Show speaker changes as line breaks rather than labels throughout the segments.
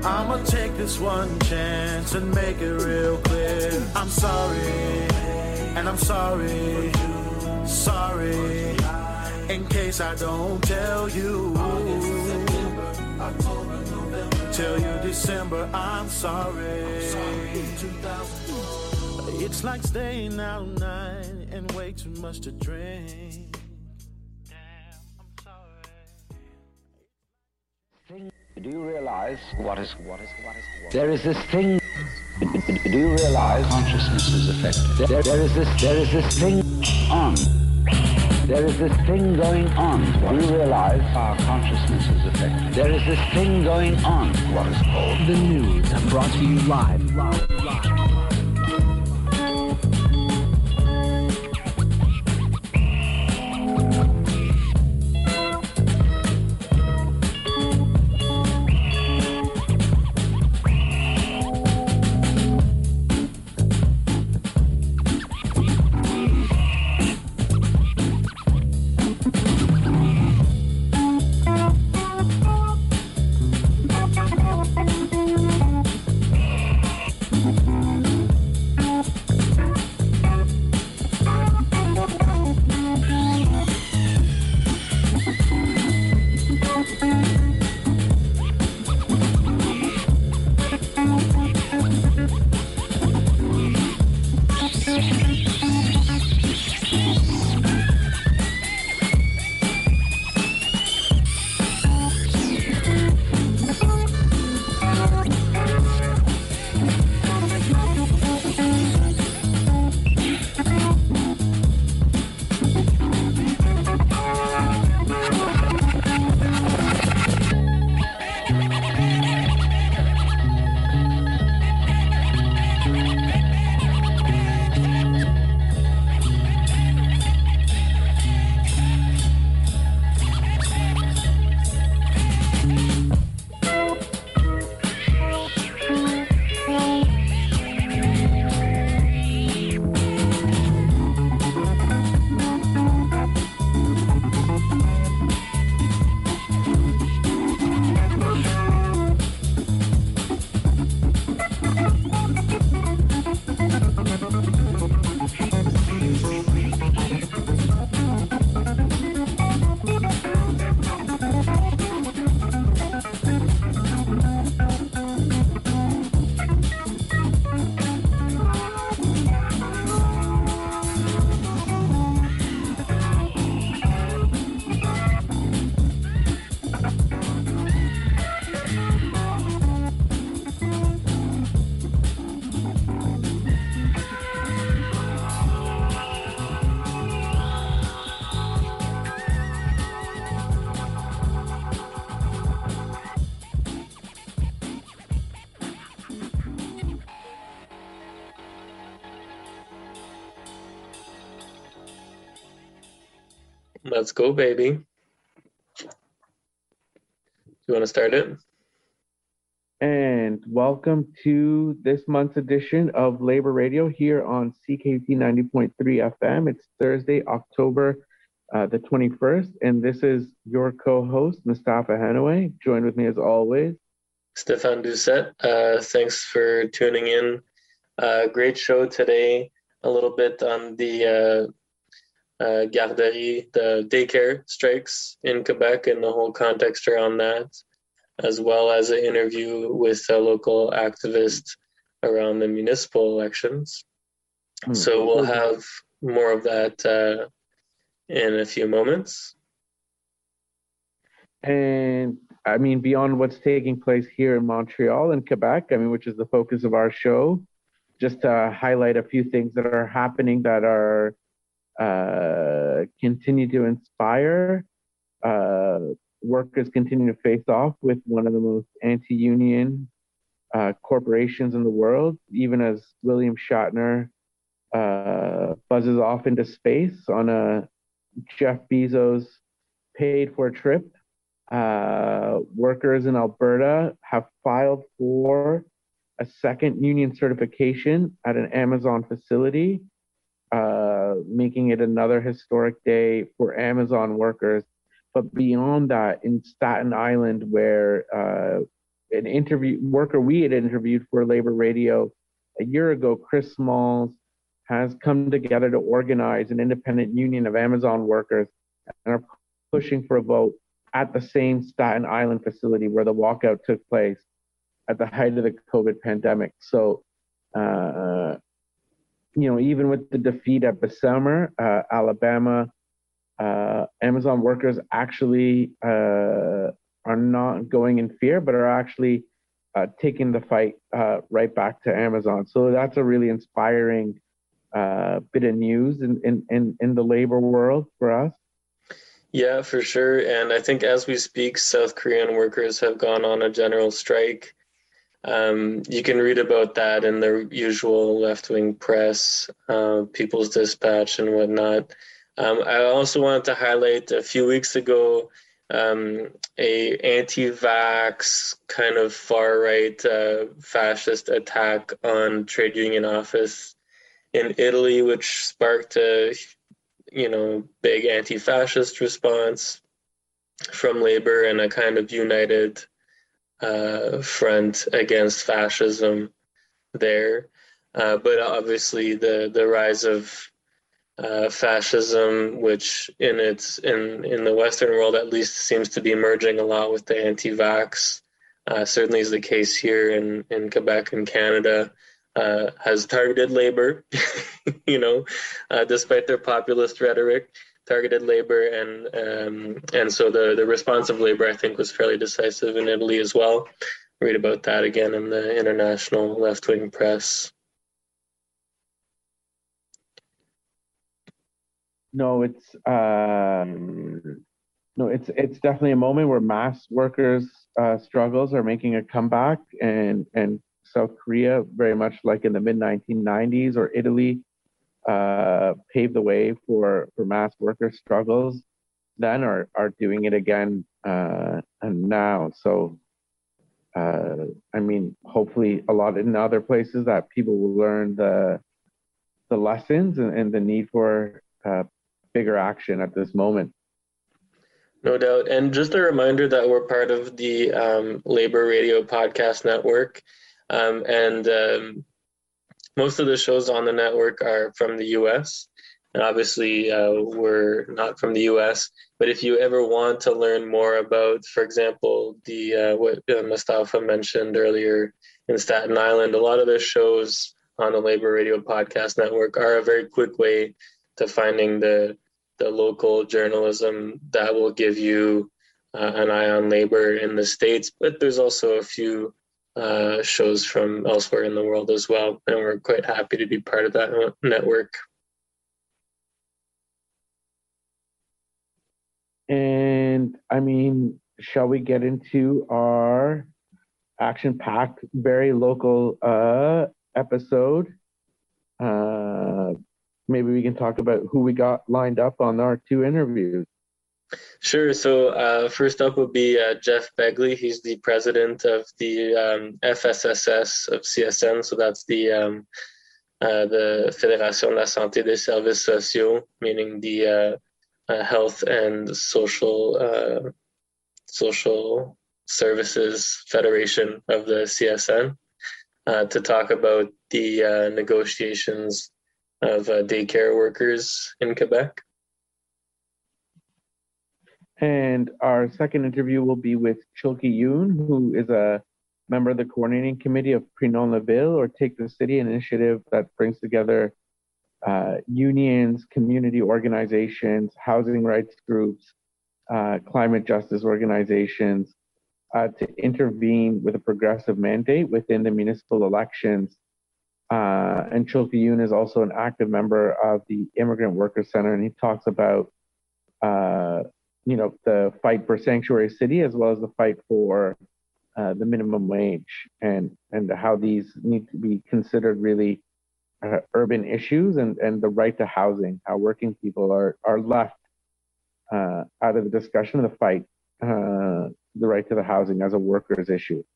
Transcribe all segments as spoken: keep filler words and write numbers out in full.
I'ma take this one chance and make it real clear. I'm sorry, and I'm sorry, sorry, in case I don't tell you. Tell you December, I'm sorry. It's like staying out all night and way too much to drink. Damn, I'm sorry.
Do you realize what is what is what is what? There is this thing. Do you realize consciousness is affected? There, there is this there is this thing on. There is this thing going on. Do you realize our consciousness is affected? There is this thing going on. What is called
the news, brought to you live. live, live.
Let's go, baby. Do you want to start it?
And welcome to this month's edition of Labor Radio here on C K T ninety point three F M. It's Thursday, October uh, the twenty-first, and this is your co-host, Mustafa Hanaway. Joined with me as always,
Stefan Doucette. Uh, thanks for tuning in. Uh, great show today. A little bit on the uh, uh, garderie, the daycare strikes in Quebec and the whole context around that, as well as an interview with a local activist around the municipal elections. Mm-hmm. So we'll have more of that uh, in a few moments.
And I mean, beyond what's taking place here in Montreal and Quebec, I mean, which is the focus of our show, just to highlight a few things that are happening that are uh, continue to inspire. Uh, workers continue to face off with one of the most anti-union uh, corporations in the world, even as William Shatner uh, buzzes off into space on a Jeff Bezos paid for trip. Uh, workers in Alberta have filed for a second union certification at an Amazon facility, uh, making it another historic day for Amazon workers. But beyond that, in Staten Island, where uh, an interview worker we had interviewed for Labor Radio a year ago, Chris Smalls, has come together to organize an independent union of Amazon workers and are pushing for a vote at the same Staten Island facility where the walkout took place at the height of the COVID pandemic. So, uh, you know, even with the defeat at Bessemer, uh, Alabama, uh, Amazon workers actually uh, are not going in fear, but are actually uh, taking the fight uh, right back to Amazon. So that's a really inspiring uh, bit of news in, in, in, in the labor world for us.
Yeah, for sure. And I think as we speak, South Korean workers have gone on a general strike. Um, you can read about that in the usual left-wing press, uh, People's Dispatch and whatnot. Um, I also wanted to highlight a few weeks ago um, a anti-vax kind of far-right uh, fascist attack on trade union office in Italy, which sparked a you know big anti-fascist response from labor and a kind of united Uh, front against fascism there. Uh, but obviously the, the rise of uh, fascism, which in its in, in the Western world at least seems to be merging a lot with the anti-vax, uh, certainly is the case here in, in Quebec and Canada, uh, has targeted labor, you know, uh, despite their populist rhetoric. Targeted labor, and um, and so the, the response of labor, I think, was fairly decisive in Italy as well. Read about that again in the international left-wing press.
No, it's um, no, it's it's definitely a moment where mass workers' uh, struggles are making a comeback, and and South Korea, very much like in the mid nineteen nineties, or Italy, uh, paved the way for, for mass worker struggles then, are, are doing it again uh, and now. So, uh, I mean, hopefully a lot in other places that people will learn the the lessons and, and the need for uh, bigger action at this moment.
No doubt. And just a reminder that we're part of the um, Labor Radio Podcast Network. Um, and um, most of the shows on the network are from the U S, and obviously uh, we're not from the U S. But if you ever want to learn more about, for example, the uh, what uh, Mustafa mentioned earlier in Staten Island, a lot of the shows on the Labor Radio Podcast Network are a very quick way to finding the the local journalism that will give you uh, an eye on labor in the States. But there's also a few Uh, shows from elsewhere in the world as well, and we're quite happy to be part of that network.
And I mean, shall we get into our action-packed, very local uh, episode? Uh, maybe we can talk about who we got lined up on our two interviews.
Sure. So uh, first up would be uh, Jeff Begley. He's the president of the um, F S S S of C S N. So that's the um, uh, the Fédération de la Santé des Services Sociaux, meaning the uh, uh, health and social uh, social services federation of the C S N, uh, to talk about the uh, negotiations of uh, daycare workers in Quebec.
And our second interview will be with Chulki Yoon, who is a member of the coordinating committee of Prenons la Ville, or Take the City, an initiative that brings together uh, unions, community organizations, housing rights groups, uh, climate justice organizations, uh, to intervene with a progressive mandate within the municipal elections. Uh, and Chulki Yoon is also an active member of the Immigrant Workers Center, and he talks about uh, you know, the fight for Sanctuary City, as well as the fight for uh, the minimum wage, and and how these need to be considered really uh, urban issues, and, and the right to housing, how working people are, are left uh, out of the discussion of the fight, uh, the right to the housing as a workers' issue.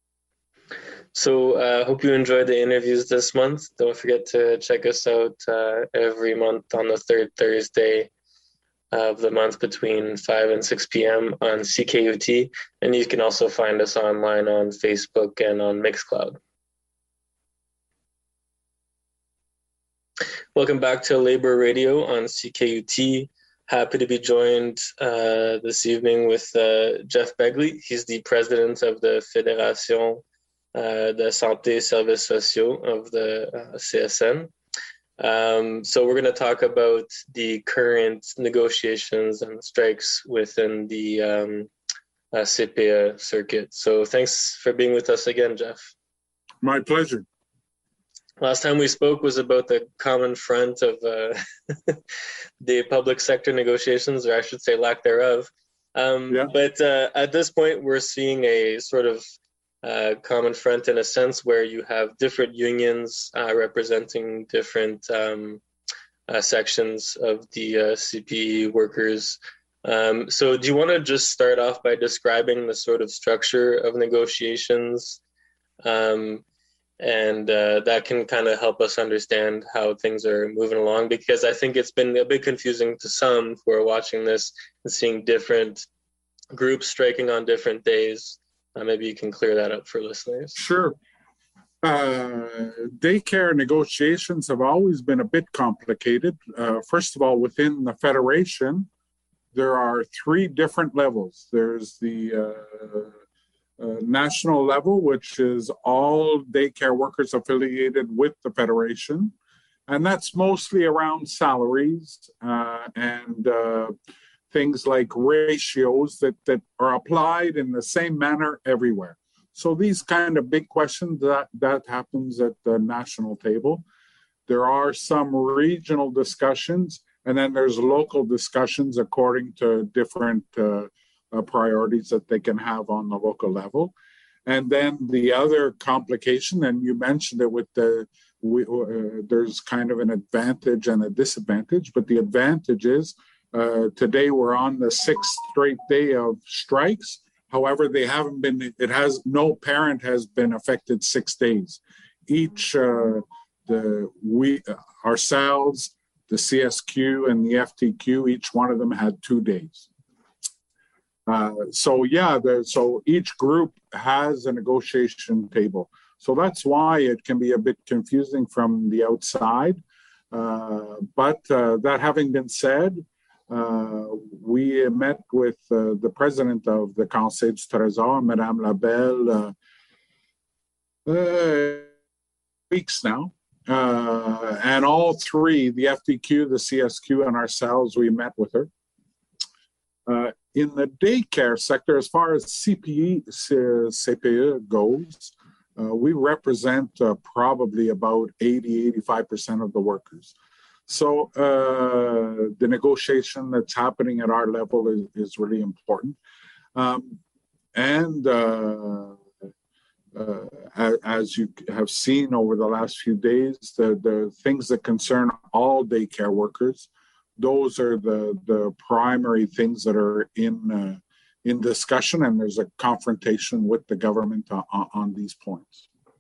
So I uh, hope you enjoyed the interviews this month. Don't forget to check us out uh, every month on the third Thursday of the month between five and six p.m. on C K U T. And you can also find us online on Facebook and on Mixcloud. Welcome back to Labor Radio on C K U T. Happy to be joined uh, this evening with uh, Jeff Begley. He's the president of the Fédération uh, de Santé et Services Sociaux of the uh, C S N. Um, so we're going to talk about the current negotiations and strikes within the um, uh, C P E circuit. So thanks for being with us again, Jeff.
My pleasure.
Last time we spoke was about the common front of uh, the public sector negotiations, or I should say lack thereof. Um, yeah. But uh, at this point, we're seeing a sort of uh, common front in a sense where you have different unions uh, representing different um, uh, sections of the uh, C P E workers. Um, so do you want to just start off by describing the sort of structure of negotiations? Um, and uh, that can kind of help us understand how things are moving along, because I think it's been a bit confusing to some who are watching this and seeing different groups striking on different days. Uh, maybe you can clear that up for listeners.
Sure. Uh, daycare negotiations have always been a bit complicated. Uh, first of all, within the Federation, there are three different levels. There's the uh, uh, national level, which is all daycare workers affiliated with the Federation. And that's mostly around salaries uh, and uh, things like ratios that, that are applied in the same manner everywhere. So these kind of big questions, that, that happens at the national table. There are some regional discussions, and then there's local discussions according to different uh, uh, priorities that they can have on the local level. And then the other complication, and you mentioned it with the, we, uh, there's kind of an advantage and a disadvantage, but the advantage is uh, today we're on the sixth straight day of strikes. However, they haven't been, it has, no parent has been affected six days. Each, uh, the we, uh, ourselves, the C S Q and the F T Q, each one of them had two days. Uh, so yeah, the, so each group has a negotiation table. So that's why it can be a bit confusing from the outside. Uh, but uh, that having been said, uh, we met with uh, the president of the Conseil du Trésor, Madame Labelle, uh, uh, weeks now. Uh, and all three, the F T Q, the C S Q, and ourselves, we met with her. Uh, in the daycare sector, as far as C P E, C P E goes, uh, we represent uh, probably about eighty, eighty-five percent of the workers. So uh, the negotiation that's happening at our level is, is really important. Um, and uh, Uh, as, as you have seen over the last few days, the, the things that concern all daycare workers, those are the, the primary things that are in uh, in discussion, and there's a confrontation with the government on, on these points.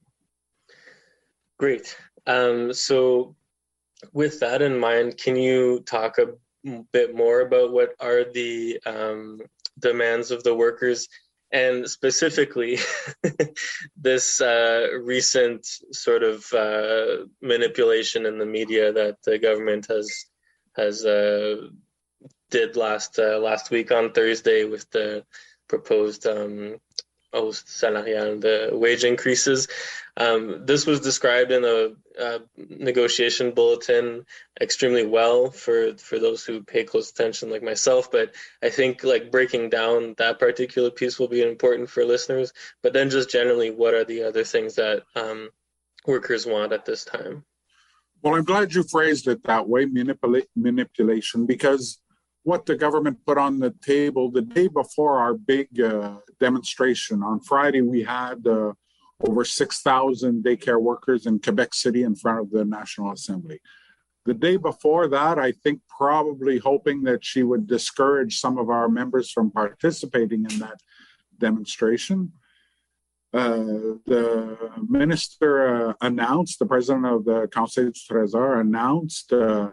Great. Um, so with that in mind, can you talk a bit more about what are the um, demands of the workers? And specifically, this uh, recent sort of uh, manipulation in the media that the government has has uh, did last uh, last week on Thursday with the proposed um, hausse salariale, the wage increases. Um, this was described in a, a negotiation bulletin extremely well for, for those who pay close attention like myself, but I think like breaking down that particular piece will be important for listeners. But then just generally, what are the other things that um, workers want at this time?
Well, I'm glad you phrased it that way, manipula- manipulation, because what the government put on the table the day before our big uh, demonstration on Friday, we had uh, over six thousand daycare workers in Quebec City in front of the National Assembly. The day before that, I think probably hoping that she would discourage some of our members from participating in that demonstration, uh, the minister uh, announced, the president of the Conseil du Trésor announced uh,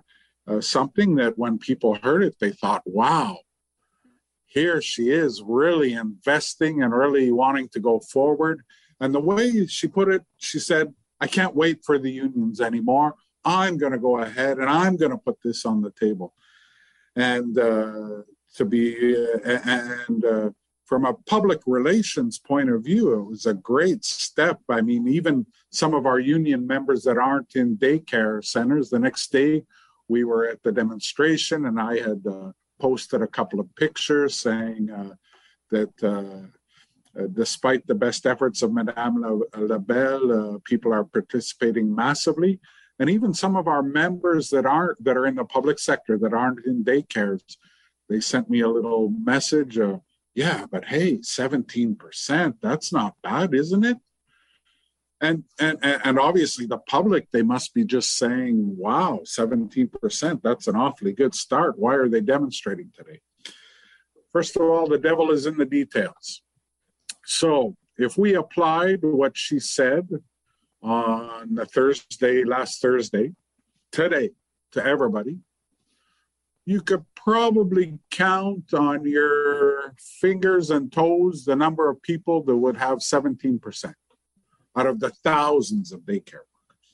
uh, something that when people heard it, they thought, wow, here she is really investing and really wanting to go forward. And the way she put it, she said, I can't wait for the unions anymore. I'm going to go ahead and I'm going to put this on the table. And uh, to be, uh, and uh, from a public relations point of view, it was a great step. I mean, even some of our union members that aren't in daycare centers, the next day we were at the demonstration and I had uh, posted a couple of pictures saying uh, that uh, uh, despite the best efforts of Madame Lebel, uh, people are participating massively. And even some of our members that aren't, that are in the public sector, that aren't in daycares, they sent me a little message of, yeah, but hey, seventeen percent, that's not bad, isn't it? And, and, and obviously the public, they must be just saying, wow, seventeen percent, that's an awfully good start. Why are they demonstrating today? First of all, the devil is in the details. So if we applied what she said on the Thursday, last Thursday, today, to everybody, you could probably count on your fingers and toes the number of people that would have seventeen percent out of the thousands of daycare workers.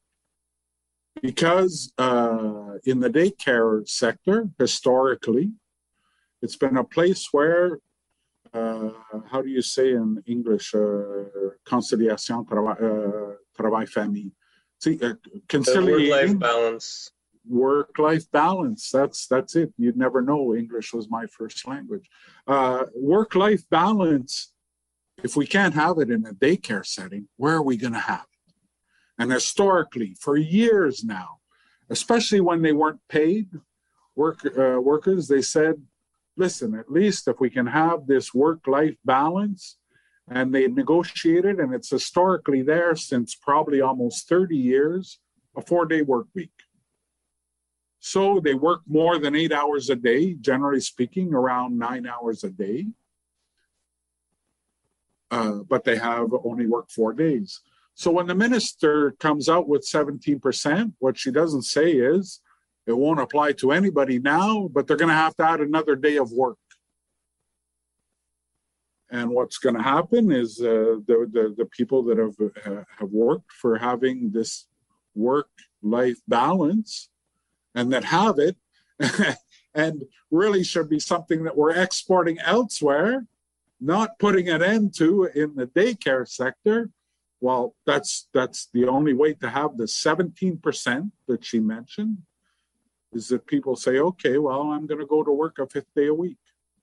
Because uh, in the daycare sector, historically, it's been a place where, uh, how do you say in English, uh, conciliation, travail, uh, travail famille, See, uh, conciliating.
Work-life balance.
Work-life balance. That's that's it. You'd never know. English was my first language. Uh, work-life balance. If we can't have it in a daycare setting, where are we going to have it? And historically, for years now, especially when they weren't paid work uh, workers, they said, "Listen, at least if we can have this work-life balance," and they negotiated, and it's historically there since probably almost thirty years, a four-day work week. So they work more than eight hours a day, generally speaking, around nine hours a day. Uh, but they have only worked four days. So when the minister comes out with seventeen percent, what she doesn't say is, it won't apply to anybody now, but they're going to have to add another day of work. And what's going to happen is uh, the, the, the people that have, uh, have worked for having this work-life balance and that have it, and really should be something that we're exporting elsewhere, not putting an end to in the daycare sector. Well, that's that's the only way to have the seventeen percent that she mentioned, is that people say, okay, well, I'm going to go to work a fifth day a week.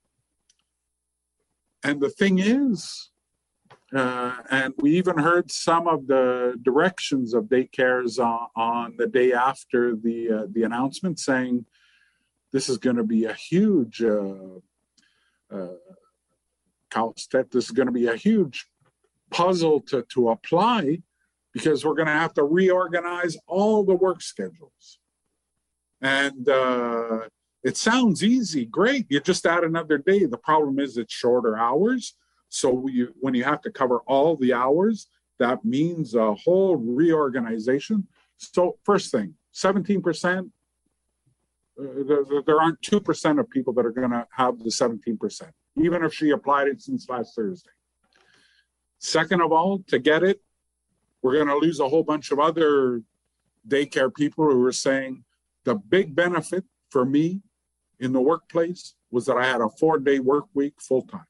And the thing is, uh, and we even heard some of the directions of daycares on, on the day after the uh, the announcement saying, this is going to be a huge uh, uh, this is going to be a huge puzzle to, to apply, because we're going to have to reorganize all the work schedules. And uh, it sounds easy, great. You just add another day. The problem is it's shorter hours. So you, when you have to cover all the hours, that means a whole reorganization. So first thing, seventeen percent, uh, there, there aren't two percent of people that are going to have the seventeen percent, even if she applied it since last Thursday. Second of all, to get it, we're going to lose a whole bunch of other daycare people who are saying, the big benefit for me in the workplace was that I had a four-day work week full-time.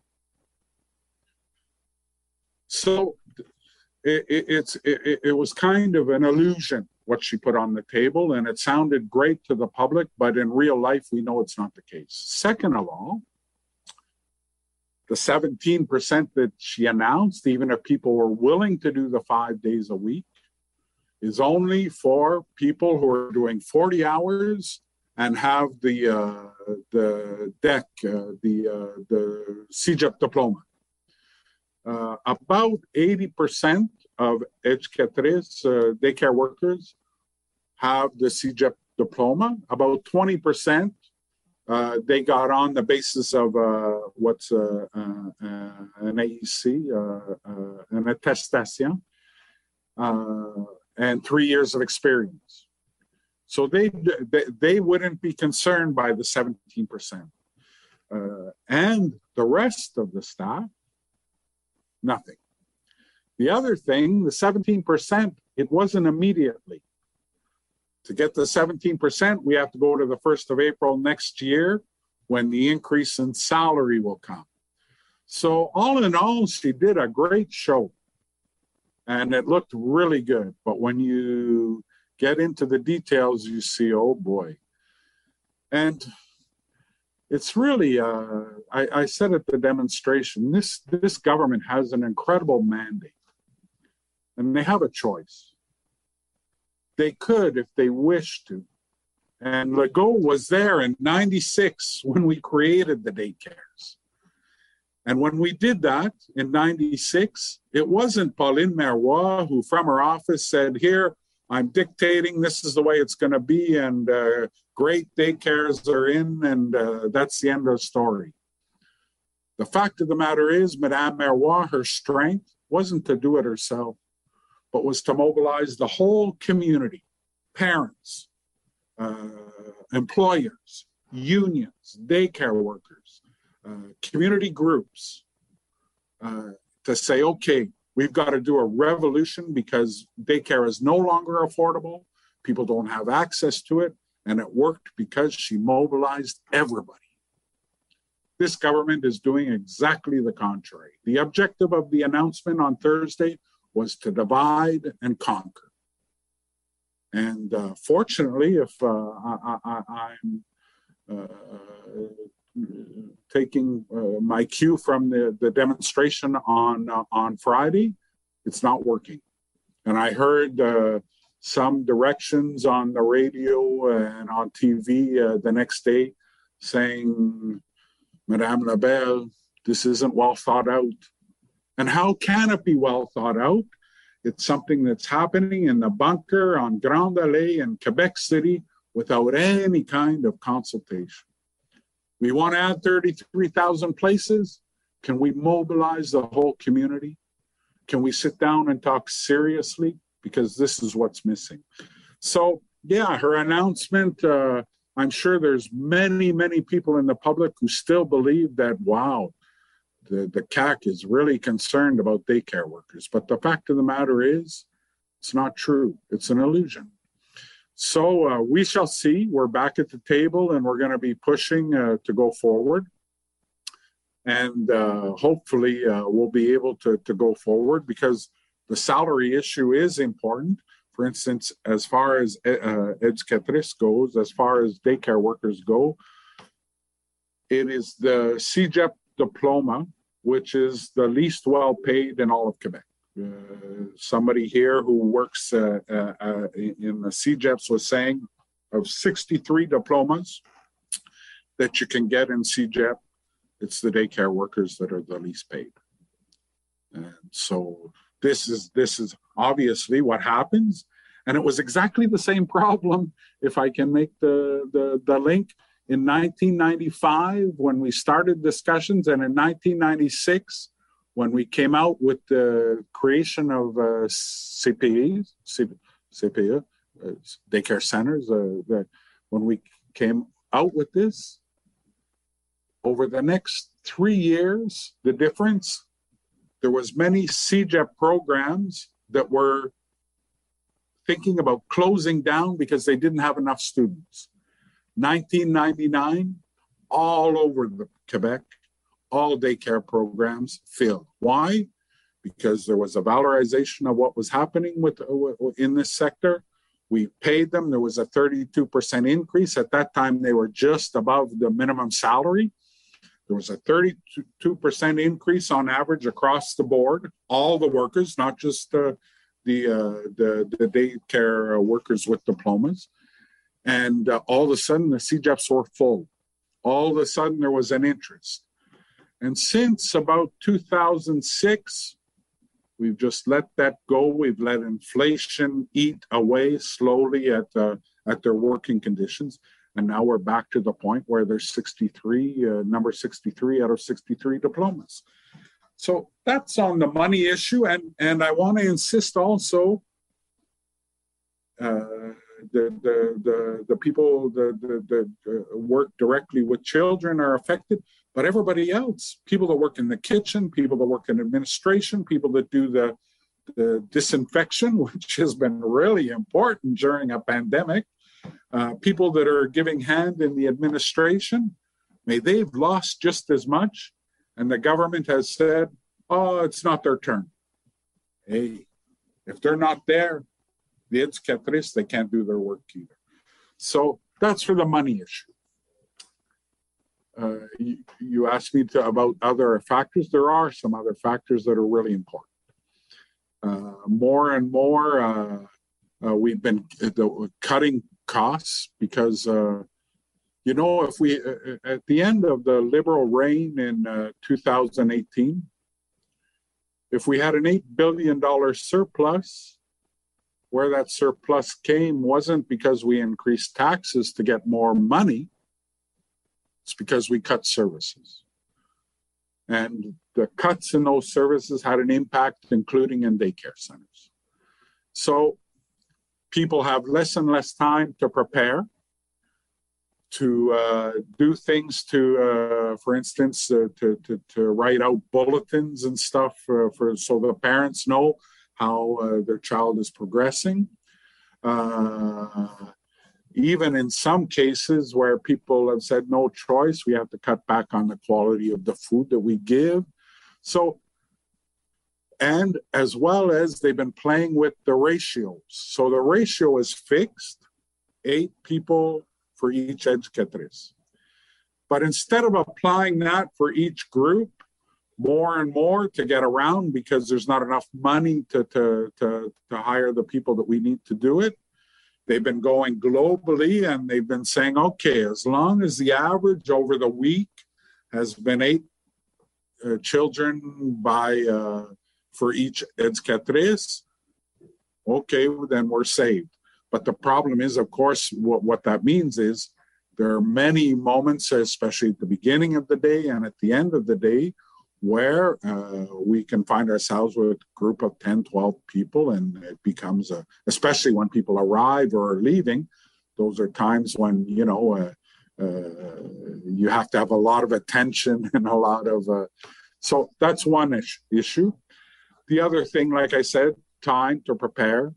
So it, it, it's, it, it was kind of an illusion what she put on the table, and it sounded great to the public, but in real life, we know it's not the case. Second of all, the seventeen percent that she announced, even if people were willing to do the five days a week, is only for people who are doing forty hours and have the uh, the D E C, uh, the uh, the C J E P diploma. Uh, about eighty percent of educatrices, uh, daycare workers, have the C J E P diploma. About twenty percent uh, they got on the basis of uh, what's uh, uh, uh, an A E C, uh, uh, an attestation, uh, and three years of experience. So they, they, they wouldn't be concerned by the seventeen percent. Uh, and the rest of the staff, nothing. The other thing, the seventeen percent, it wasn't immediately. To get the seventeen percent, we have to go to the first of April next year when the increase in salary will come. So all in all, she did a great show and it looked really good. But when you get into the details, you see, oh boy. And it's really, uh, I, I said at the demonstration, this, this government has an incredible mandate and they have a choice. They could if they wished to. And Legault was there in ninety-six when we created the daycares. And when we did that in ninety-six, it wasn't Pauline Marois who from her office said, here, I'm dictating, this is the way it's going to be, and uh, great daycares are in, and uh, that's the end of the story. The fact of the matter is, Madame Marois, her strength wasn't to do it herself, but was to mobilize the whole community, parents, uh, employers, unions, daycare workers, uh, community groups, uh, to say, okay, we've got to do a revolution because daycare is no longer affordable, people don't have access to it, and it worked because she mobilized everybody. This government is doing exactly the contrary. The objective of the announcement on Thursday was to divide and conquer. And uh, fortunately, if uh, I, I, I'm uh, taking uh, my cue from the, the demonstration on, uh, on Friday, it's not working. And I heard uh, some directions on the radio and on T V uh, the next day saying, Madame Lebel, this isn't well thought out. And how can it be well thought out? It's something that's happening in the bunker on Grande Allée in Quebec City without any kind of consultation. We want to add thirty-three thousand places. Can we mobilize the whole community? Can we sit down and talk seriously? Because this is what's missing. So, yeah, her announcement, uh, I'm sure there's many, many people in the public who still believe that, wow, The, the C A C is really concerned about daycare workers. But the fact of the matter is, it's not true. It's an illusion. So uh, we shall see. We're back at the table and we're going to be pushing uh, to go forward. And uh, hopefully uh, we'll be able to, to go forward because the salary issue is important. For instance, as far as uh, Educatrice goes, as far as daycare workers go, it is the C G E P diploma, which is the least well paid in all of Quebec. Uh, somebody here who works uh, uh, uh, in the C G E Ps was saying of sixty-three diplomas that you can get in C G E P, it's the daycare workers that are the least paid. And so this is this is obviously what happens. And it was exactly the same problem, if I can make the, the, the link, in nineteen ninety-five, when we started discussions, and in nineteen ninety-six, when we came out with the creation of uh, C P Es, C P E, uh, daycare centers, uh, the, when we came out with this, over the next three years, the difference, there was many C G E P programs that were thinking about closing down because they didn't have enough students. nineteen ninety-nine, all over the Quebec, all daycare programs filled. Why? Because there was a valorization of what was happening with in this sector. We paid them. There was a thirty-two percent increase. At that time, they were just above the minimum salary. There was a thirty-two percent increase on average across the board, all the workers, not just uh, the, uh, the, the daycare workers with diplomas. And uh, all of a sudden, the C G E Ps were full. All of a sudden, there was an interest. And since about two thousand six, we've just let that go. We've let inflation eat away slowly at, uh, at their working conditions. And now we're back to the point where there's sixty-three, uh, number sixty-three out of sixty-three diplomas. So that's on the money issue. And, and I want to insist also, uh, the the the, the people that the, the, uh, work directly with children are affected, but everybody else, people that work in the kitchen, people that work in administration, people that do the, the disinfection, which has been really important during a pandemic, uh, people that are giving hand in the administration, may they've lost just as much, and the government has said, oh, it's not their turn. Hey, if they're not there, the éducatrices, they can't do their work either. So that's for the money issue. Uh, you, you asked me to, about other factors. There are some other factors that are really important. Uh, more and more, uh, uh, we've been uh, cutting costs because, uh, you know, if we, uh, at the end of the Liberal reign in uh, two thousand eighteen, if we had an eight billion dollars surplus, where that surplus came wasn't because we increased taxes to get more money. It's because we cut services. And the cuts in those services had an impact, including in daycare centers. So people have less and less time to prepare, to uh, do things to, uh, for instance, uh, to, to, to write out bulletins and stuff uh, for so the parents know how uh, their child is progressing. Uh, even in some cases where people have said no choice, we have to cut back on the quality of the food that we give. So, and as well as they've been playing with the ratios. So the ratio is fixed, eight people for each éducatrice. But instead of applying that for each group, more and more to get around because there's not enough money to, to, to, to hire the people that we need to do it. They've been going globally and they've been saying, okay, as long as the average over the week has been eight uh, children by uh, for each éducatrice, okay, well, then we're saved. But the problem is, of course, what, what that means is there are many moments, especially at the beginning of the day and at the end of the day, where uh, we can find ourselves with a group of ten, twelve people, and it becomes, a, especially when people arrive or are leaving, those are times when, you know, uh, uh, you have to have a lot of attention and a lot of, uh, so that's one ish, issue. The other thing, like I said, time to prepare.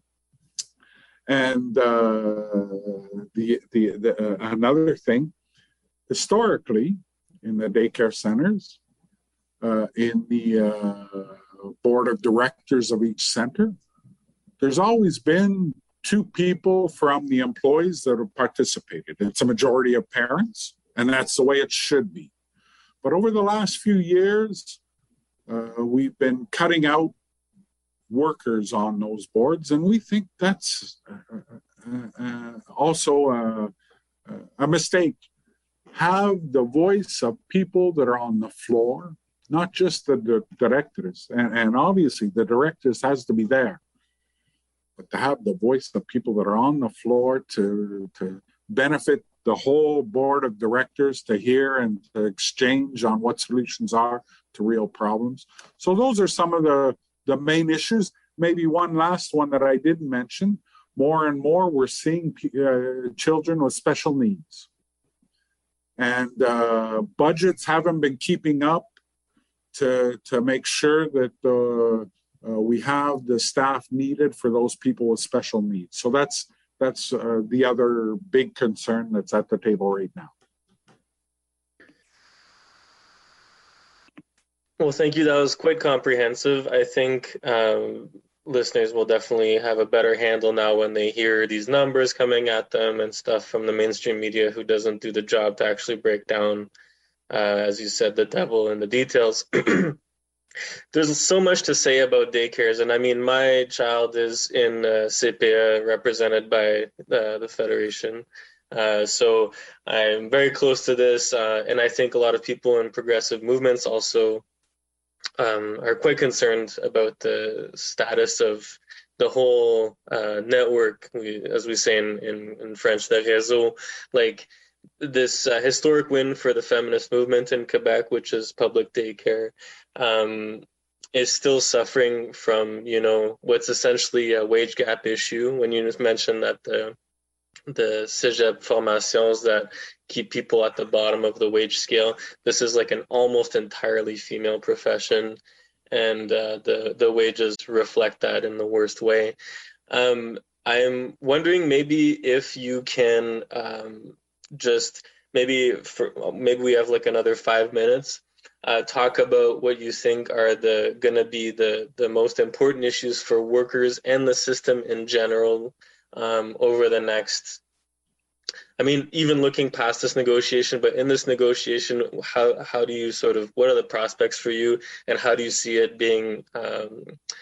And uh, the, the, the uh, another thing, historically, in the daycare centers, Uh, in the uh, board of directors of each center, there's always been two people from the employees that have participated. It's a majority of parents, and that's the way it should be. But over the last few years, uh, we've been cutting out workers on those boards, and we think that's uh, uh, uh, also uh, a mistake. Have the voice of people that are on the floor, not just the, the directors, and, and obviously the directors has to be there, but to have the voice of people that are on the floor to, to benefit the whole board of directors, to hear and to exchange on what solutions are to real problems. So those are some of the, the main issues. Maybe one last one that I didn't mention, more and more we're seeing uh, children with special needs. And uh, budgets haven't been keeping up to to make sure that uh, uh, we have the staff needed for those people with special needs. So that's that's uh, the other big concern that's at the table right now.
Well, thank you. That was quite comprehensive. I think um, listeners will definitely have a better handle now when they hear these numbers coming at them and stuff from the mainstream media who doesn't do the job to actually break down, Uh, as you said, the devil in the details. There's so much to say about daycares. And I mean, my child is in uh, C P A, represented by uh, the Federation. Uh, so I'm very close to this. Uh, and I think a lot of people in progressive movements also um, are quite concerned about the status of the whole uh, network, we, as we say in, in, in French, the réseau. Like, this uh, historic win for the feminist movement in Quebec, which is public daycare, um, is still suffering from, you know, what's essentially a wage gap issue. When you just mentioned that the the cégep formations that keep people at the bottom of the wage scale. This is like an almost entirely female profession, and uh, the the wages reflect that in the worst way. Um, I'm wondering maybe if you can um, just maybe for maybe we have like another five minutes. Uh, talk about what you think are the going to be the the most important issues for workers and the system in general um, over the next. I mean, even looking past this negotiation, but in this negotiation, how how do you sort of what are the prospects for you, and how do you see it being um,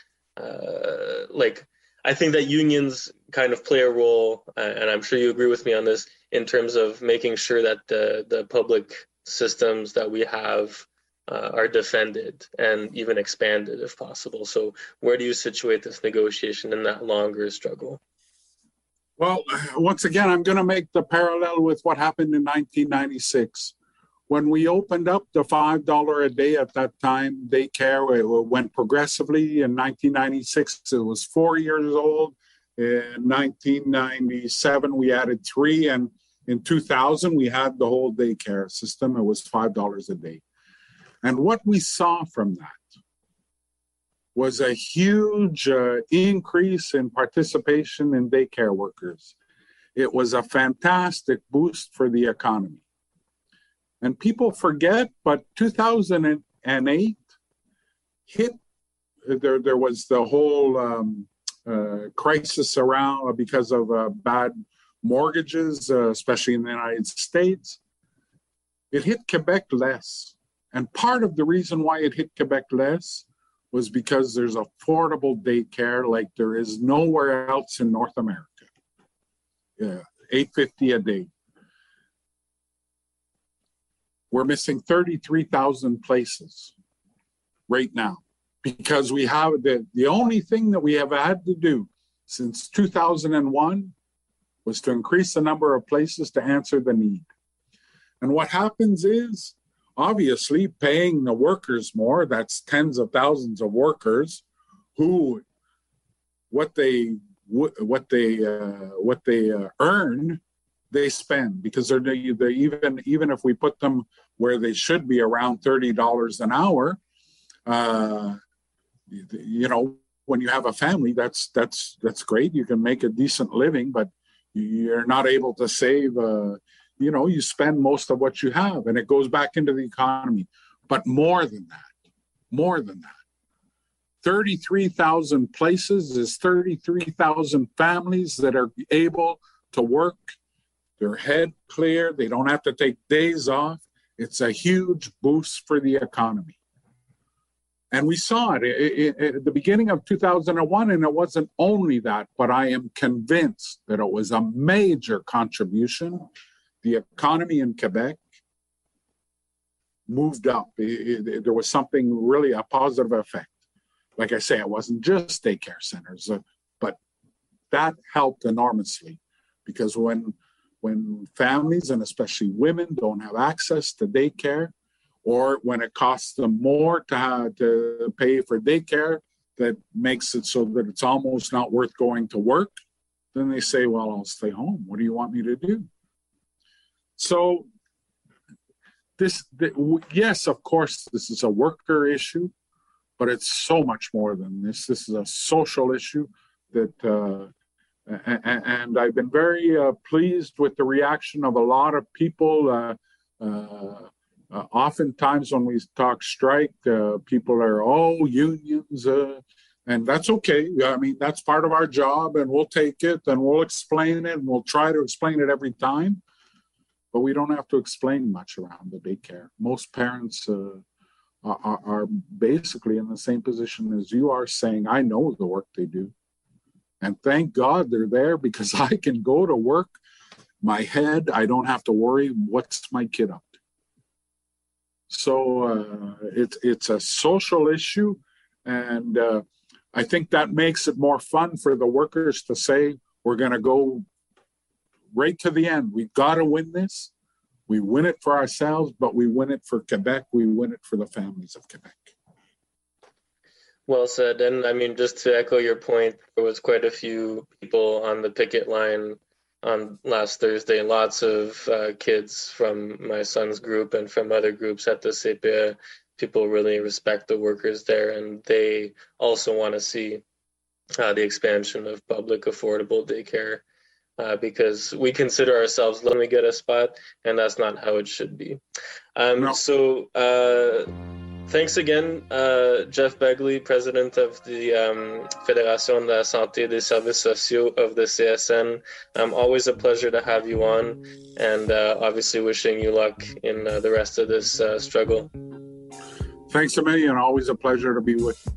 uh, like? I think that unions kind of play a role, uh, and I'm sure you agree with me on this, in terms of making sure that the, the public systems that we have uh, are defended and even expanded if possible. So where do you situate this negotiation in that longer struggle?
Well, once again, I'm going to make the parallel with what happened in nineteen ninety-six. When we opened up the five dollars a day at that time, daycare, it went progressively. In nineteen ninety-six, it was four years old. In nineteen ninety-seven, we added three. And in two thousand, we had the whole daycare system. It was five dollars a day. And what we saw from that was a huge uh, increase in participation in daycare workers. It was a fantastic boost for the economy. And people forget, but two thousand eight hit, there, there was the whole um, uh, crisis around because of uh, bad mortgages, uh, especially in the United States. It hit Quebec less. And part of the reason why it hit Quebec less was because there's affordable daycare like there is nowhere else in North America. Yeah, eight fifty a day. We're missing thirty-three thousand places right now because we have the, the only thing that we have had to do since two thousand one was to increase the number of places to answer the need. And what happens is, obviously, paying the workers more, that's tens of thousands of workers who, what they, what they, uh, what they uh, earn, they spend, because they're, they're even, even if we put them where they should be around thirty dollars an hour, uh, you know, when you have a family, that's, that's, that's great. You can make a decent living, but you're not able to save, uh, you know, you spend most of what you have and it goes back into the economy. But more than that, more than that, thirty-three thousand places is thirty-three thousand families that are able to work their head clear. They don't have to take days off. It's a huge boost for the economy. And we saw it, it, it at the beginning of two thousand one, and it wasn't only that, but I am convinced that it was a major contribution. The economy in Quebec moved up. It, it, there was something really a positive effect. Like I say, it wasn't just daycare centers, uh, but that helped enormously, because when when families, and especially women, don't have access to daycare, or when it costs them more to, have, to pay for daycare, that makes it so that it's almost not worth going to work, then they say, well, I'll stay home. What do you want me to do? So this, the, yes, of course, this is a worker issue, but it's so much more than this. This is a social issue that, uh, and, and I've been very uh, pleased with the reaction of a lot of people. Uh, uh, uh, oftentimes when we talk strike, uh, people are, oh, unions, uh, and that's okay. I mean, that's part of our job, and we'll take it, and we'll explain it, and we'll try to explain it every time. But we don't have to explain much around the daycare. Most parents uh, are, are basically in the same position as you are, saying, I know the work they do. And thank God they're there, because I can go to work, my head, I don't have to worry, what's my kid up to? So uh, it's, it's a social issue. And uh, I think that makes it more fun for the workers to say, we're going to go right to the end. We've got to win this. We win it for ourselves, but we win it for Quebec. We win it for the families of Quebec.
Well said. And I mean, just to echo your point, there was quite a few people on the picket line on last Thursday. Lots of uh, kids from my son's group and from other groups at the C P E. People really respect the workers there, and they also want to see uh, the expansion of public affordable daycare uh, because we consider ourselves when we get a spot, and that's not how it should be. Um, no. So uh, thanks again, uh, Jeff Begley, president of the um, Fédération de la Santé et des Services Sociaux of the C S N. Um, always a pleasure to have you on, and uh, obviously wishing you luck in uh, the rest of this uh, struggle.
Thanks a million. Always a pleasure to be with you.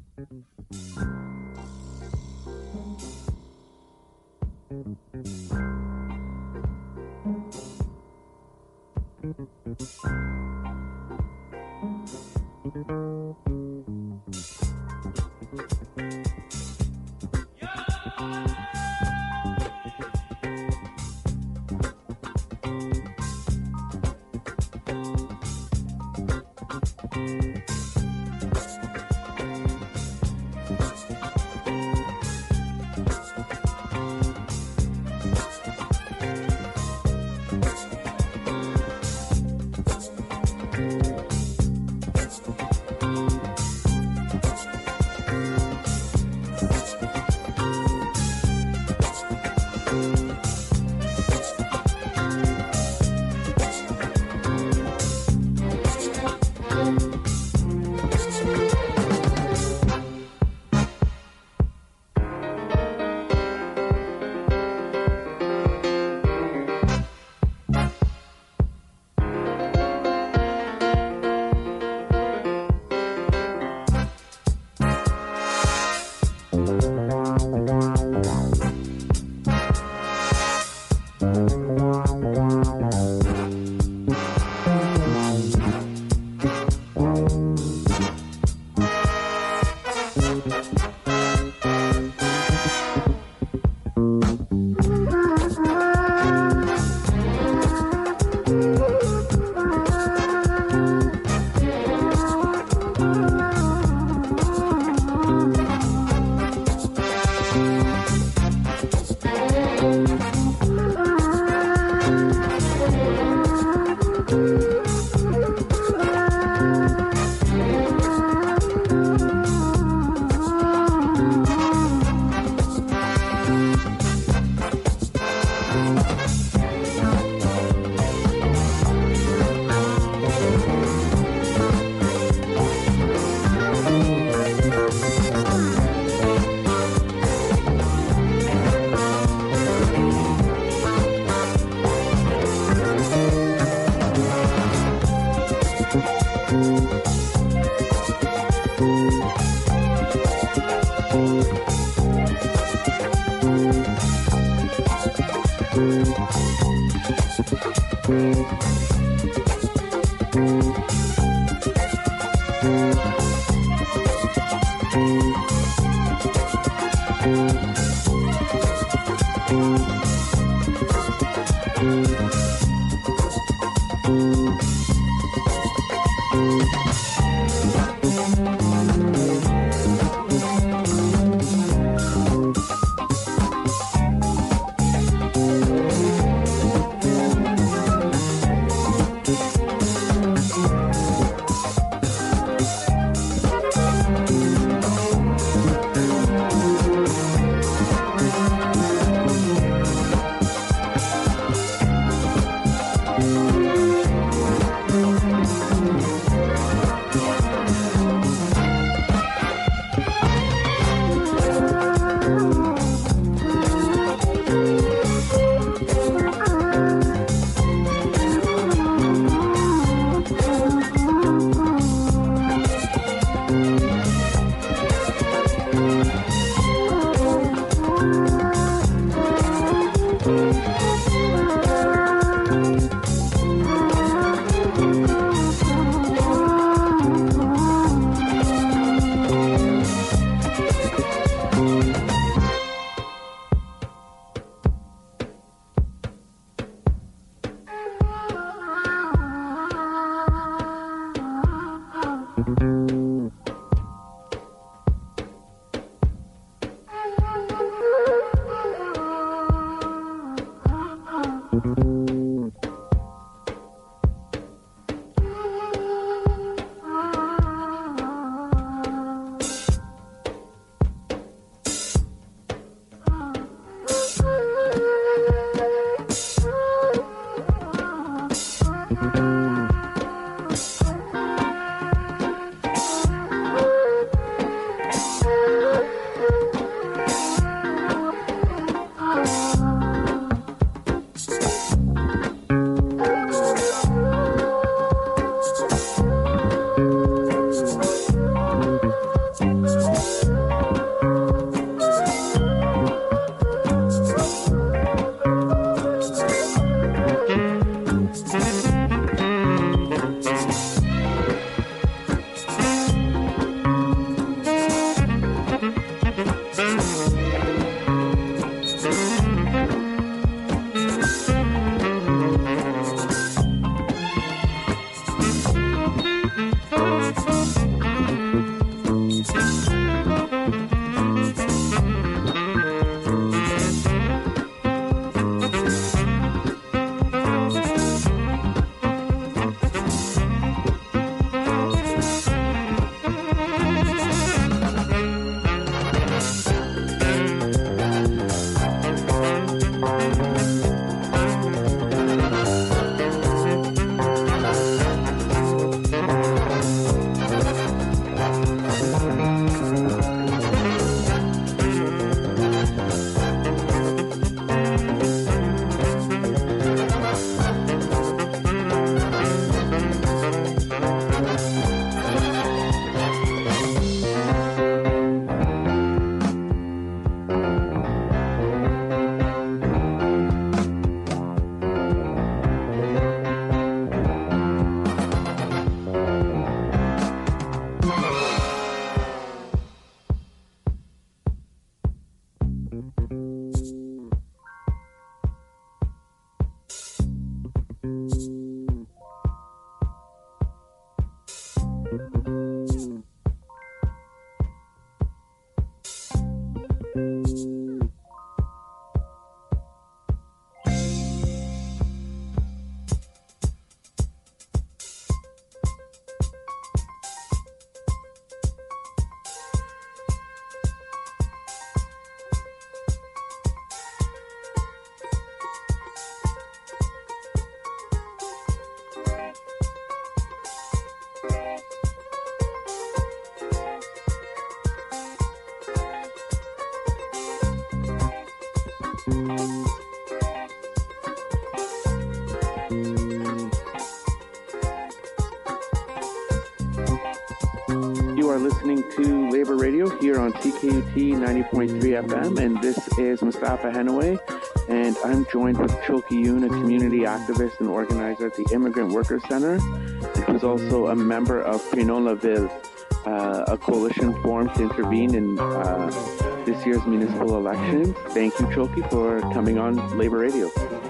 You are listening to Labor Radio here on C K U T ninety point three F M, and this is Mustafa Henaway, and I'm joined with Chulki Yoon, a community activist and organizer at the Immigrant Workers Center, and who's also a member of Prénom la Ville, uh, a coalition formed to intervene in uh, this year's municipal elections. Thank you, Chulki, for coming on Labor Radio.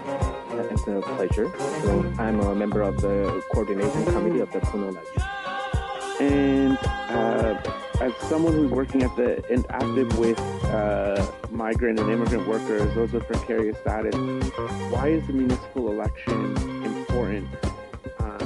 It's a pleasure. So I'm a member of the coordination committee of the Prénom la Ville.
And uh, as someone who's working at the and active with uh, migrant and immigrant workers, those with precarious status, why is the municipal election important uh,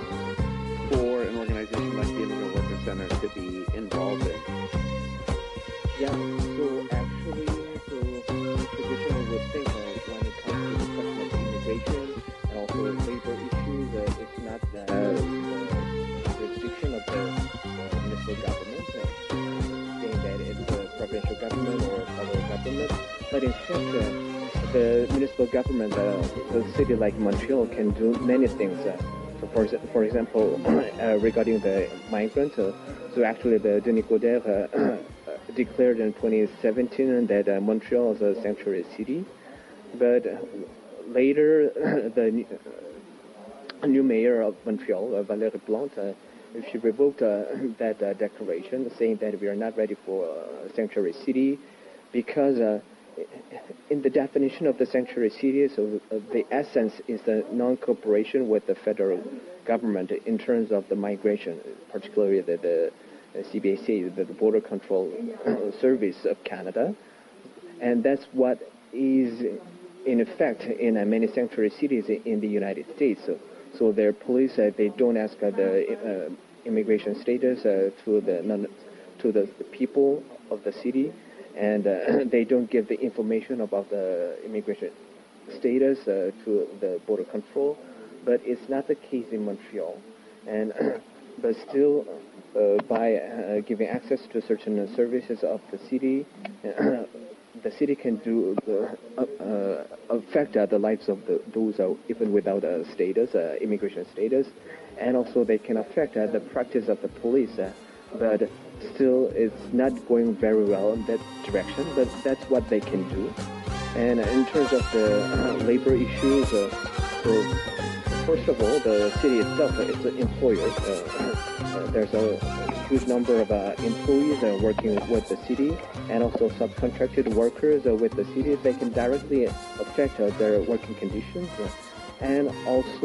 for an organization like the Immigrant Workers Center to be involved in?
Yeah. So actually, so traditionally we think that when it comes to the question of immigration and also labor issues, uh, it's not the, the jurisdiction of the uh, municipal government, uh, saying that it's the provincial government or federal government. But in fact, uh, the municipal government, uh, a city like Montreal can do many things. Uh, so for, for example, uh, regarding the migrants, uh, so actually the Denis Coderre uh, declared in twenty seventeen that uh, Montreal is a sanctuary city. But uh, later, the uh, new mayor of Montreal, uh, Valérie Plante, uh, she revoked uh, that uh, declaration, saying that we are not ready for a sanctuary city because uh, in the definition of the sanctuary city, so uh, the essence is the non-cooperation with the federal government in terms of the migration, particularly the, the uh, C B C, the, the Border Control Service of Canada. And that's what is in effect in uh, many sanctuary cities in the United States. So, so their police uh, they don't ask uh, the uh, immigration status uh, to the non, to the people of the city, and uh, they don't give the information about the immigration status uh, to the border control. But it's not the case in Montreal, and but still. Uh, by uh, giving access to certain uh, services of the city, uh, the city can do the, uh, uh, affect uh, the lives of the, those uh, even without a status, uh, immigration status, and also they can affect uh, the practice of the police. Uh, but still, it's not going very well in that direction. But that's what they can do. And uh, in terms of the uh, labor issues, uh, so first of all, the city itself uh, is an employer. Uh, Uh, there's a huge number of uh, employees uh, working with the city, and also subcontracted workers uh, with the city. They can directly affect uh, their working conditions, uh, and also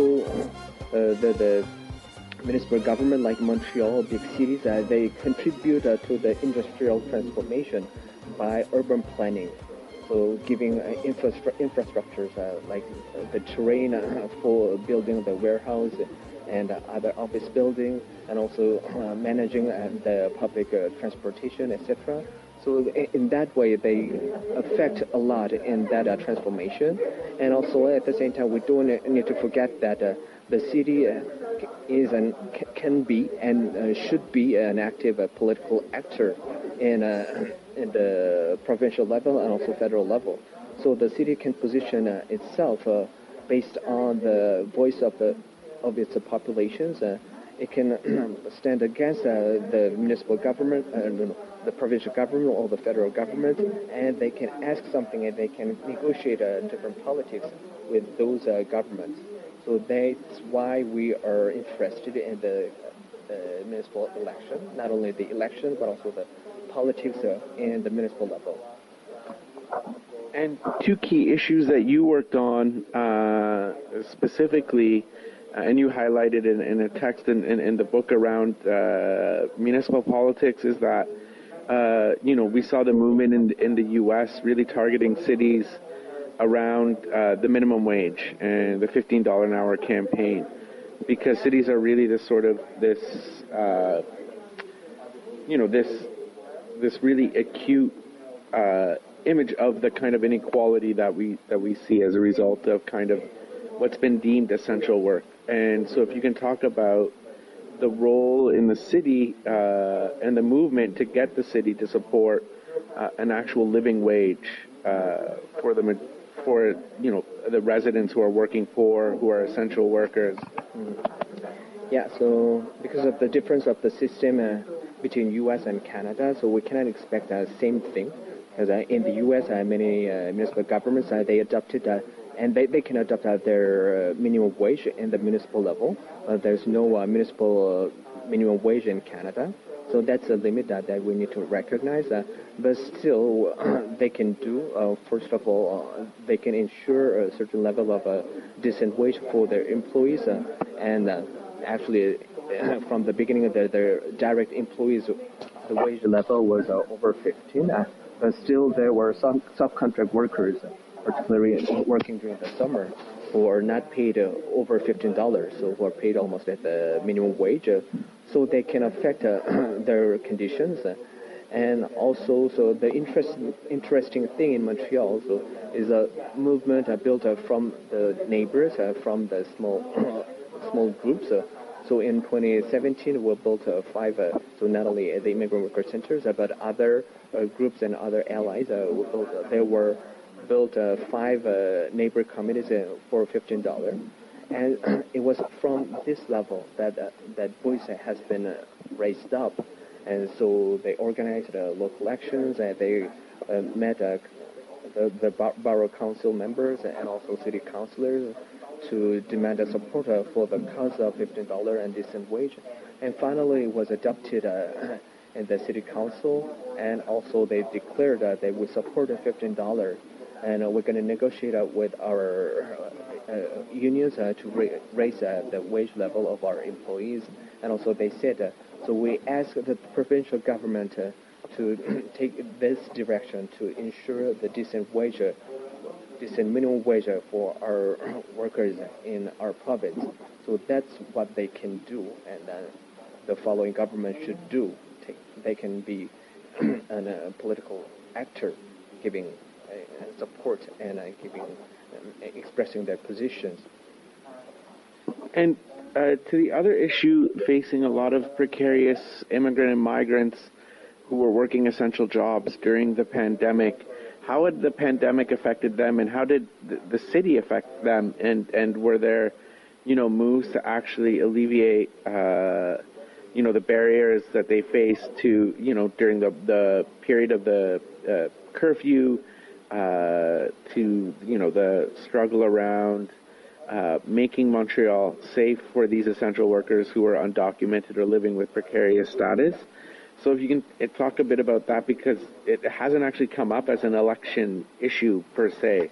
uh, the, the municipal government, like Montreal, big cities, uh, they contribute uh, to the industrial transformation by urban planning. So giving uh, infrastru- infrastructures uh, like uh, the terrain uh, for building the warehouse and uh, other office buildings, and also uh, managing uh, the public uh, transportation, et cetera. So in that way, they affect a lot in that uh, transformation. And also at the same time, we don't need to forget that uh, the city uh, is and can be and uh, should be an active uh, political actor in uh, in the provincial level and also federal level. So the city can position uh, itself uh, based on the voice of the of its uh, populations. Uh, it can stand against uh, the municipal government, uh, no, the provincial government or the federal government, and they can ask something and they can negotiate uh, different politics with those uh, governments. So that's why we are interested in the uh, municipal election, not only the election, but also the politics uh, in the municipal level.
And two key issues that you worked on uh, specifically, uh, and you highlighted in, in a text in, in, in the book around uh, municipal politics, is that uh, you know we saw the movement in in the U S really targeting cities around uh, the minimum wage and the fifteen dollars an hour campaign, because cities are really this sort of this uh, you know this this really acute uh, image of the kind of inequality that we that we see as a result of kind of what's been deemed essential work. And so if you can talk about the role in the city uh, and the movement to get the city to support uh, an actual living wage uh, for the for you know the residents who are working poor, who are essential workers.
Yeah, so because of the difference of the system uh, between U S and Canada, so we cannot expect the same thing. Because uh, in the U S, uh, many uh, municipal governments, uh, they adopted, uh, and they, they can adopt uh, their uh, minimum wage in the municipal level. Uh, there's no uh, municipal uh, minimum wage in Canada. So that's a limit that, that we need to recognize. Uh, but still, uh, they can do, uh, first of all, uh, they can ensure a certain level of uh, decent wage for their employees. Uh, and uh, actually, uh, from the beginning of their, their direct employees, the wage level was uh, over fifteen. Uh, But still, there were some subcontract workers, particularly working during the summer, who are not paid uh, over fifteen dollars, so who are paid almost at the minimum wage. Uh, so they can affect uh, their conditions. Uh, and also, so the interest, interesting thing in Montreal so, is a movement uh, built uh, from the neighbors, uh, from the small small groups. Uh, So in twenty seventeen, we built uh, five, uh, so not only the immigrant worker centers, uh, but other uh, groups and other allies. Uh, we built, uh, there were built uh, five uh, neighbor communities uh, for fifteen dollars. And it was from this level that uh, that voice has been uh, raised up. And so they organized uh, local elections, and they uh, met uh, the, the borough council members and also city councilors to demand a support uh, for the cause of fifteen dollars and decent wage. And finally, it was adopted uh, in the city council, and also they declared uh, they would support the fifteen dollars. And uh, we're going to negotiate uh, with our uh, uh, unions uh, to ra- raise uh, the wage level of our employees. And also they said, uh, so we asked the provincial government uh, to take this direction to ensure the decent wage uh, decent minimum wage for our workers in our province. So that's what they can do, and uh, the following government should do. Take, they can be an, a political actor, giving uh, support and uh, giving, um, expressing their positions.
And uh, to the other issue facing a lot of precarious immigrant and migrants who were working essential jobs during the pandemic, how had the pandemic affected them, and how did the, the city affect them? And, and were there, you know, moves to actually alleviate, uh, you know, the barriers that they faced to, you know, during the, the period of the uh, curfew, uh, to, you know, the struggle around uh, making Montreal safe for these essential workers who are undocumented or living with precarious status? So if you can uh, talk a bit about that, because it hasn't actually come up as an election issue per se.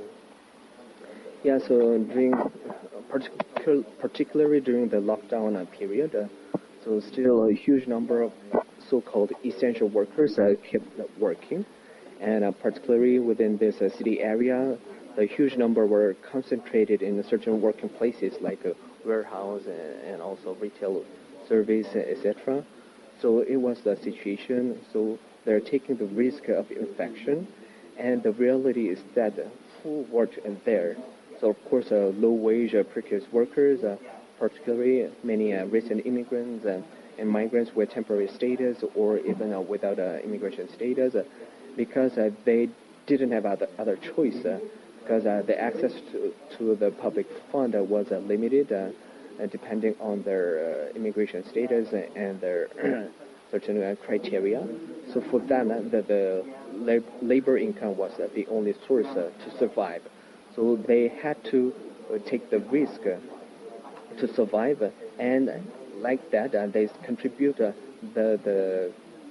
Yeah, so during, particular, particularly during the lockdown uh, period, uh, so still a huge number of so-called essential workers uh, kept working, and uh, particularly within this uh, city area, a huge number were concentrated in certain working places like a warehouse and, and also retail service, et cetera. So it was the situation. So they're taking the risk of infection, and the reality is that who worked there. So of course, uh, low-wage, uh, precarious workers, uh, particularly many uh, recent immigrants uh, and migrants with temporary status or even uh, without uh, immigration status, uh, because uh, they didn't have other, other choice, uh, because uh, the access to, to the public fund uh, was uh, limited, uh, uh, depending on their uh, immigration status and their certain uh, criteria. So for them, uh, the, the lab labor income was uh, the only source uh, to survive. So they had to uh, take the risk uh, to survive, uh, and like that, uh, they contribute uh, the the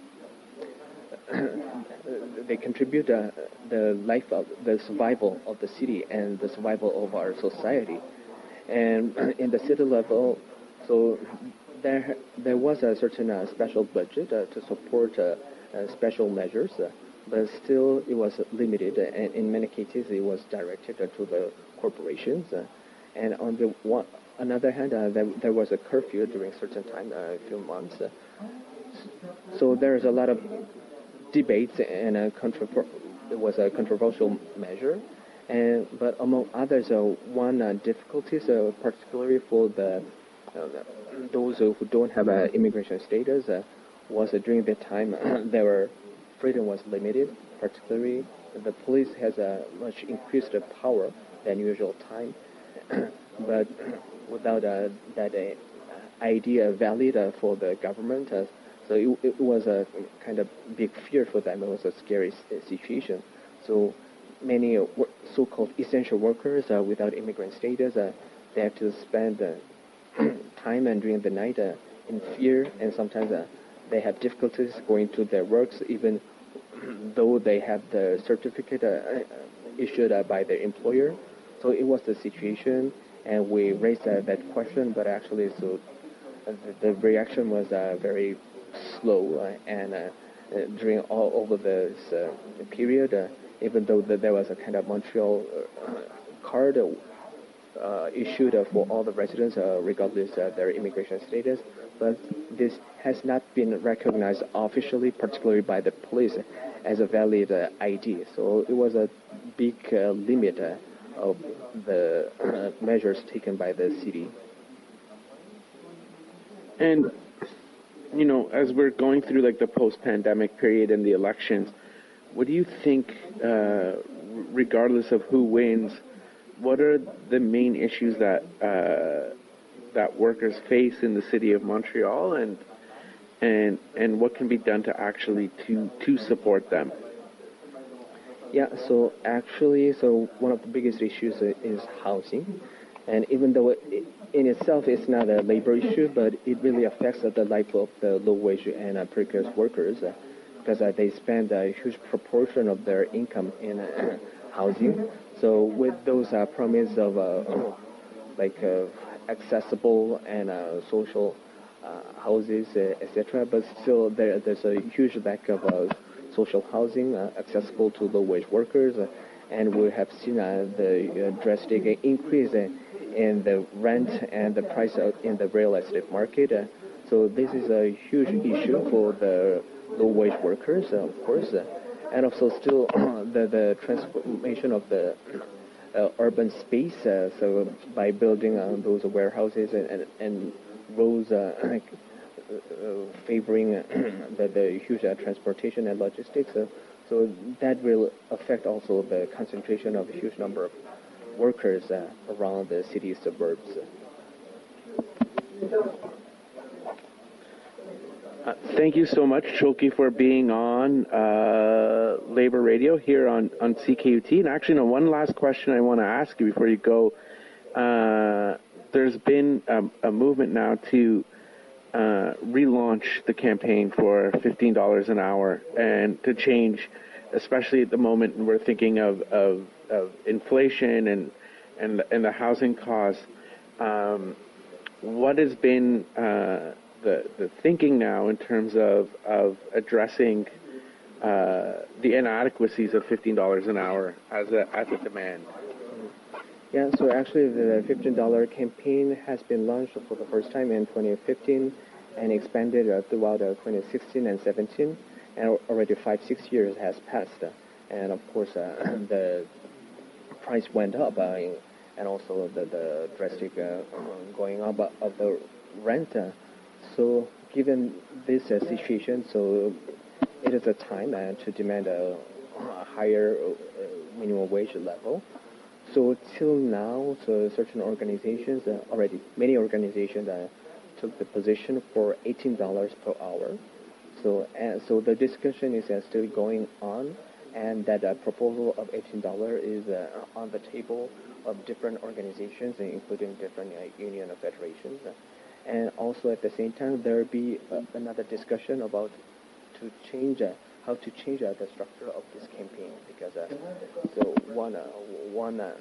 they contribute uh, the life of the survival of the city and the survival of our society. And in the city level, so there there was a certain uh, special budget uh, to support uh, uh, special measures. Uh, But still, it was limited, and in many cases, it was directed to the corporations. Uh, and on the one, another hand, uh, there, there was a curfew during certain time, uh, a few months. Uh, so there's a lot of debates, and a controver it was a controversial measure. And but among others, uh, one uh, difficulties, uh, particularly for the uh, those who don't have uh, immigration status, uh, was uh, during that time there were. Freedom was limited, particularly the police has a much increased power than usual time, but without uh, that uh, idea valid uh, for the government, uh, so it, it was a kind of big fear for them. It was a scary situation. So many uh, so-called essential workers uh, without immigrant status, uh, they have to spend uh, time and during the night uh, in fear, and sometimes uh, they have difficulties going to their works, even though they have the certificate uh, issued uh, by their employer. So it was the situation, and we raised uh, that question, but actually, so uh, the, the reaction was uh, very slow, uh, and uh, uh, during all over this uh, period, uh, even though the, there was a kind of Montreal uh, card uh, issued uh, for all the residents, uh, regardless of their immigration status, but this has not been recognized officially, particularly by the police, as a valid uh, I D. So it was a big uh, limit uh, of the uh, measures taken by the city.
And, you know, as we're going through like the post-pandemic period and the elections, what do you think, uh, regardless of who wins, what are the main issues that uh, that workers face in the city of Montreal, and and and what can be done to actually to to support them?
Yeah, so actually, so one of the biggest issues is housing, and even though it, in itself it's not a labor issue, but it really affects the life of the low-wage and uh, precarious workers, uh, because uh, they spend a huge proportion of their income in uh, housing. So with those uh, promise of uh, like uh, accessible and uh, social uh, houses, uh, et cetera, but still there, there's a huge lack of uh, social housing uh, accessible to low-wage workers, uh, and we have seen uh, the uh, drastic increase in, in the rent and the price of, in the real estate market. Uh, so this is a huge issue for the low-wage workers, uh, of course, uh, and also still the, the transformation of the uh, urban space. Uh, so by building uh, those warehouses and, and, and roads uh, uh, favoring the, the huge uh, transportation and logistics. Uh, so that will affect also the concentration of a huge number of workers uh, around the city suburbs.
Uh, thank you so much, Choki, for being on uh, Labor Radio here on, on C K U T. And actually, no, one last question I want to ask you before you go. Uh, there's been a, a movement now to uh, relaunch the campaign for fifteen dollars an hour and to change, especially at the moment we're thinking of, of, of inflation and, and, and the housing costs. Um, what has been uh, the, the thinking now in terms of, of addressing uh, the inadequacies of fifteen dollars an hour as a, as a demand?
Yeah, so actually the fifteen dollar campaign has been launched for the first time in twenty fifteen and expanded uh, throughout uh, twenty sixteen and seventeen, and already five, six years has passed. Uh, and of course, uh, the price went up, uh, and also the, the drastic uh, going up of the rent. Uh, so given this uh, situation, so it is a time uh, to demand a, a higher uh, minimum wage level. So till now, so certain organizations, uh, already many organizations uh, took the position for eighteen dollars per hour. So uh, so the discussion is uh, still going on, and that uh, proposal of eighteen dollars is uh, on the table of different organizations, including different uh, union or federations. And also at the same time, there will be uh, another discussion about to change uh, how to change uh, the structure of this campaign, because uh, so one uh, one uh,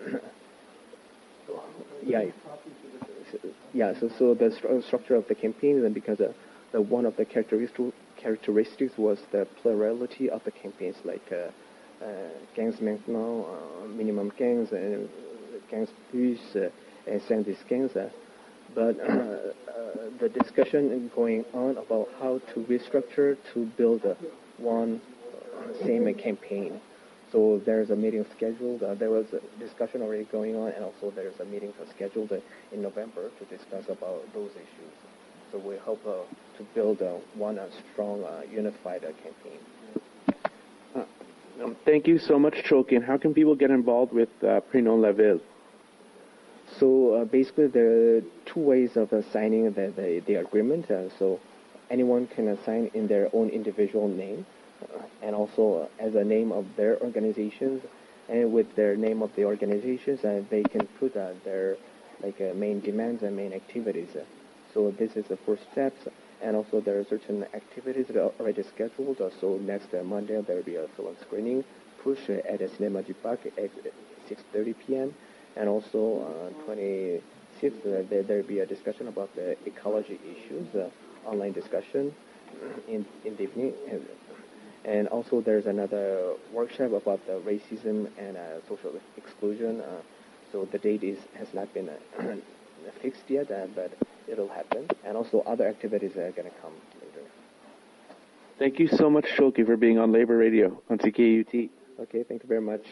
yeah yeah so so the st- structure of the campaign, then because uh, the one of the characteristic characteristics was the plurality of the campaigns, like uh, uh, gangs maintenant, uh, minimum gangs, and gangs plus, uh, and Sandys gangs. Uh, but uh, uh, the discussion going on about how to restructure to build a one uh, same campaign. So there's a meeting scheduled. Uh, there was a discussion already going on, and also there's a meeting scheduled uh, in November to discuss about those issues. So we hope uh, to build uh, one uh, strong, uh, unified uh, campaign.
Uh, um, thank you so much, Choki. And how can people get involved with uh, Prénom La Ville?
So uh, basically, there are two ways of uh, signing the, the, the agreement. Uh, so anyone can uh, sign in their own individual name, uh, and also uh, as a name of their organizations, and with their name of the organizations, uh, they can put uh, their like uh, main demands and main activities. Uh, so this is the first steps, and also there are certain activities that are already scheduled. Uh, so next uh, Monday there will be a film screening push uh, at the Cinema du Parc at six thirty p.m. And also uh, twenty-sixth, uh, there will be a discussion about the ecology issues, uh, online discussion in, in the evening. And, and also there's another workshop about the racism and uh, social exclusion. Uh, so the date is has not been uh, fixed yet, uh, but it'll happen. And also other activities are going to come later.
Thank you so much, Choki, for being on Labor Radio on C K U T.
Okay, thank you very much.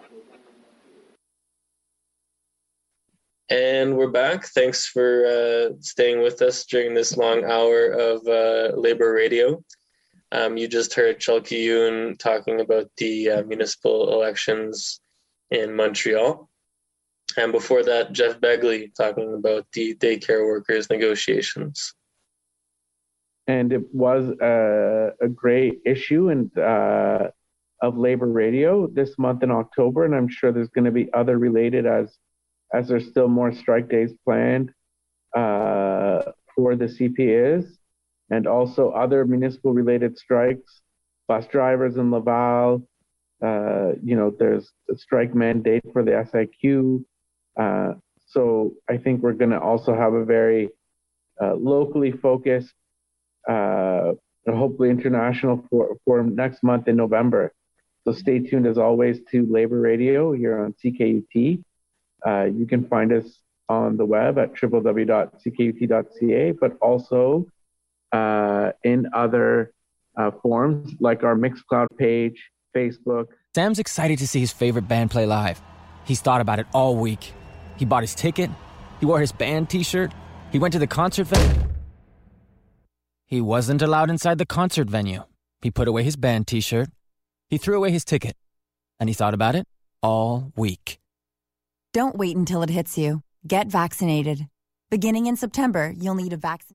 And we're back. Thanks for uh, staying with us during this long hour of uh, Labor Radio. Um, you just heard Chalky Yoon talking about the uh, municipal elections in Montreal. And before that, Jeff Begley talking about the daycare workers negotiations.
And it was a, a great issue and uh, of Labor Radio this month in October, and I'm sure there's going to be other related as as there's still more strike days planned uh, for the C P As, and also other municipal-related strikes, bus drivers in Laval. Uh, you know, there's a strike mandate for the S I Q. Uh, so I think we're going to also have a very uh, locally focused, uh, hopefully international for, for next month in November. So stay tuned as always to Labor Radio here on C K U T. Uh, you can find us on the web at w w w dot c k u t dot c a, but also uh, in other uh, forums like our Mixcloud page, Facebook.
Sam's excited to see his favorite band play live. He's thought about it all week. He bought his ticket. He wore his band t-shirt. He went to the concert venue. He wasn't allowed inside the concert venue. He put away his band t-shirt. He threw away his ticket. And he thought about it all week.
Don't wait until it hits you. Get vaccinated. Beginning in September, you'll need a vaccine.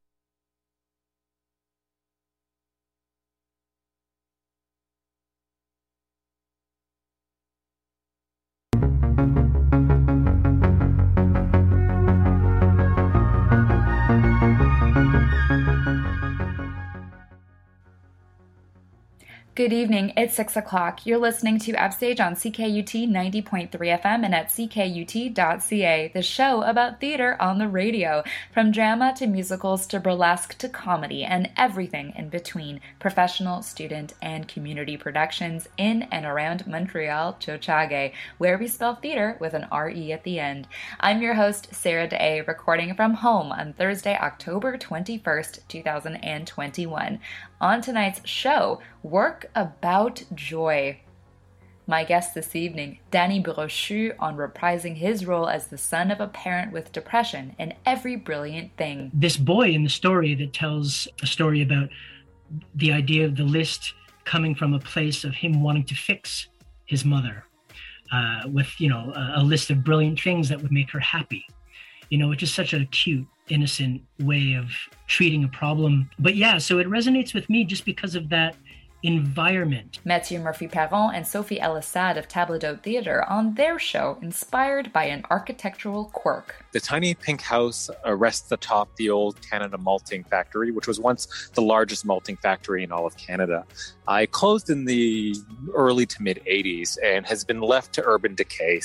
Good evening, it's six o'clock. You're listening to Upstage on C K U T ninety point three F M and at c k u t dot c a, the show about theater on the radio. From drama to musicals to burlesque to comedy and everything in between. Professional, student, and community productions in and around Montreal, Tiohtià:ke, where we spell theater with an R E at the end. I'm your host, Sarah Day, recording from home on Thursday, October twenty-first, two thousand twenty-one. On tonight's show, Work About Joy. My guest this evening, Danny Brochu, on reprising his role as the son of a parent with depression in Every Brilliant Thing.
This boy in the story that tells a story about the idea of the list coming from a place of him wanting to fix his mother uh, with, you know, a, a list of brilliant things that would make her happy, you know, which is such a cute, innocent way of treating a problem. But yeah, so it resonates with me just because of that environment.
Mathieu Murphy-Perron and Sophie Elisade of Table d'Hôte Theatre on their show, Inspired by an Architectural Quirk.
The tiny pink house uh, rests atop the old Canada Malting Factory, which was once the largest malting factory in all of Canada. Uh, it closed in the early to mid eighties and has been left to urban decay